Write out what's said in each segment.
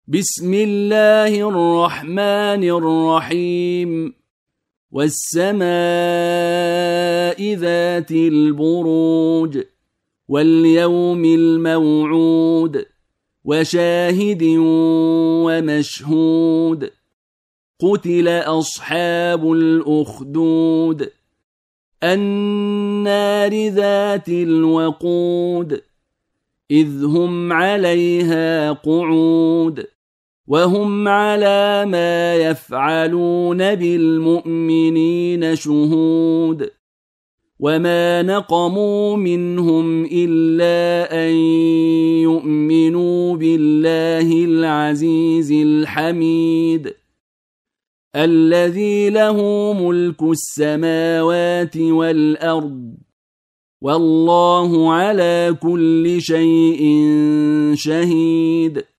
بسم الله الرحمن الرحيم. والسماء ذات البروج واليوم الموعود وشاهد ومشهود. قتل أصحاب الأخدود النار ذات الوقود إذ هم عليها قعود وهم على ما يفعلون بالمؤمنين شهود. وما نقموا منهم إلا أن يؤمنوا بالله العزيز الحميد الذي له ملك السماوات والأرض والله على كل شيء شهيد.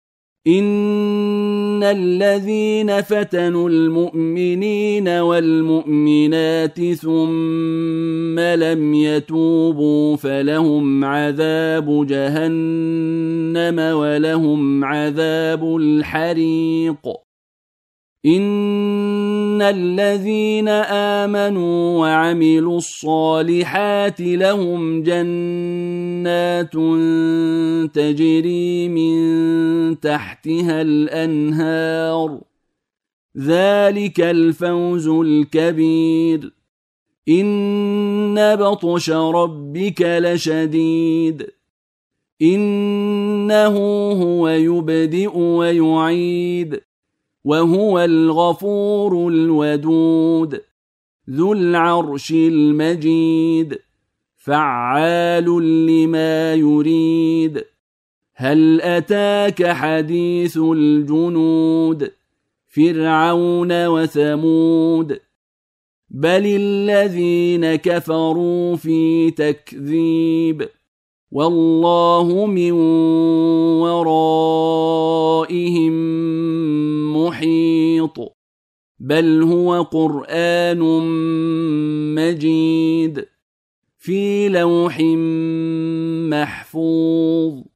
إن الذين فتنوا المؤمنين والمؤمنات ثم لم يتوبوا فلهم عذاب جهنم ولهم عذاب الحريق. إن الذين آمنوا وعملوا الصالحات لهم جنات تجري من تحتها الأنهار ذلك الفوز الكبير. إن بطش ربك لشديد إنه هو يبدئ ويعيد وهو الغفور الودود ذو العرش المجيد فعال لما يريد. هل أتاك حديث الجنود فرعون وثمود بل الذين كفروا في تكذيب والله من ورائهم محيط. بل هو قرآن مجيد في لوح محفوظ.